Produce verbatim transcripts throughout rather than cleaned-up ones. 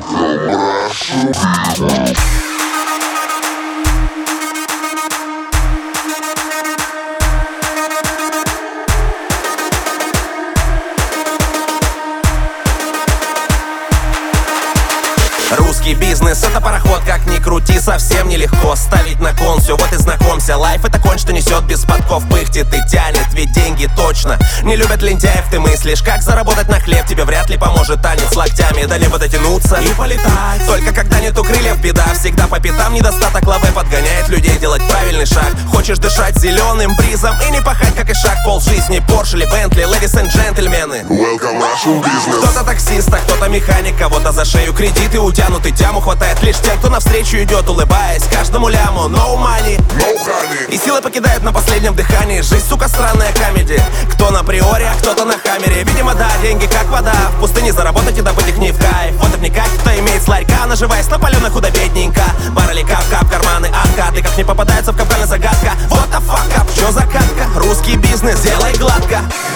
Русский бизнес — это пароход, как ни крути, совсем нелегко ставить на кон все, вот и знакомься. Лайф — это конь, что несет без подков, пыхтит и тянет, ведь деньги точно не любят лентяев. Ты мыслишь, как заработать на хлеб, тебе вряд ли поможет танец локтями, до неба дотянуться и полетать. Только когда нету крыльев, беда, всегда по пятам недостаток лавы подгоняет людей делать правильный шаг. Хочешь дышать зеленым бризом и не пахать, как и шаг, пол жизни, Порш или Бентли, ladies and gentlemen. Welcome Russian business. Кто-то таксист, а кто-то механик, кого-то за шею кредиты утянут, и тяму хватает лишь тем, кто навстречу идет, улыбаясь каждому ляму. No money, No honey. и силы покидают на последнем дыхании. Жизнь, сука, странная комедия. Кто на приоре, а кто-то на хаммере. Видимо, да, деньги как вода в пустыне, заработать и добыть их не в кайф. Вот и вникать, кто имеет с ларька, наживаясь на паленых худо-бедненько. Баррели кап-кап, карманы откаты, как не попадается в капканы загадка. Вот the fuck up, чё загадка? Русский бизнес, делай гладко.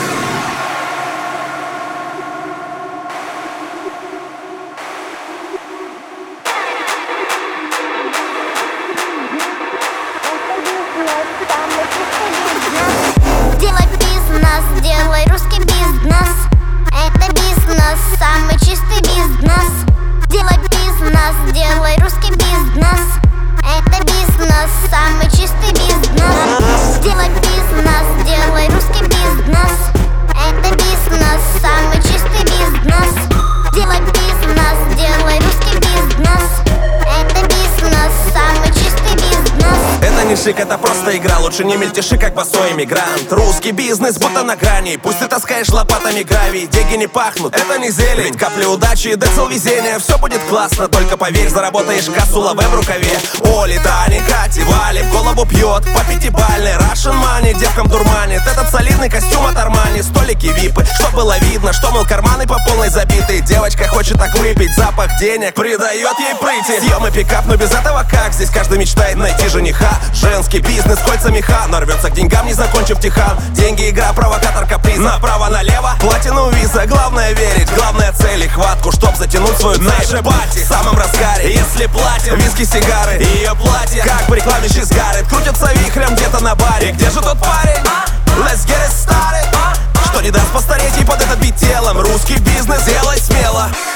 Делай бизнес, делай русский бизнес. Это бизнес, самый чистый бизнес. Делай бизнес, делай русский бизнес. Это бизнес, самый чистый бизнес. Делай бизнес, делай русский бизнес. Это бизнес, самый чистый бизнес. Делай бизнес, делай русский бизнес. Это бизнес, самый чистый бизнес. Это не шик, это просто игра. Лучше не мельтеши, как босой иммигрант. Русский бизнес будто на грани. Пусть ты таскаешь лопатами гравий, деньги не пахнут, это не зелень. Ведь капли удачи, децл везения. Все будет классно, только поверь, заработаешь кассу лаве в рукаве. Оли, Тани, Кати, Вали в голову пьет по пятибалльной Russian money, девкам дурманит этот солидный костюм от Армани. Столики випы, чтоб было видно, что, мол, карманы по полной забиты. Девочка хочет так выпить, запах денег придает ей прыти. Съем и пикап, но без этого как? Здесь каждый мечтает найти жениха. Женский бизнес, кольца меха, но рвется к деньгам, не закончив тихан. Деньги, игра, провокатор, каприз. Направо-налево, платину виза. Главное верить, главная цель и хватку, чтоб затянуть свою цель. Наши пати в самом разгаре, если платим виски, сигары и ее платье, как в рекламе She's Got It, крутятся вихрем где-то на баре. Где же тот парень? Let's get it started. Что не даст постареть ей под этот бит телом. Русский бизнес, делай смело.